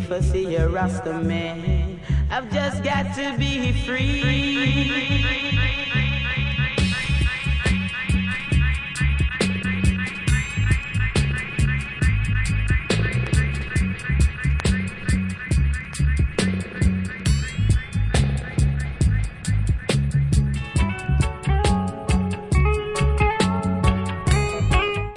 for see a Rasta man. I've just got to be free.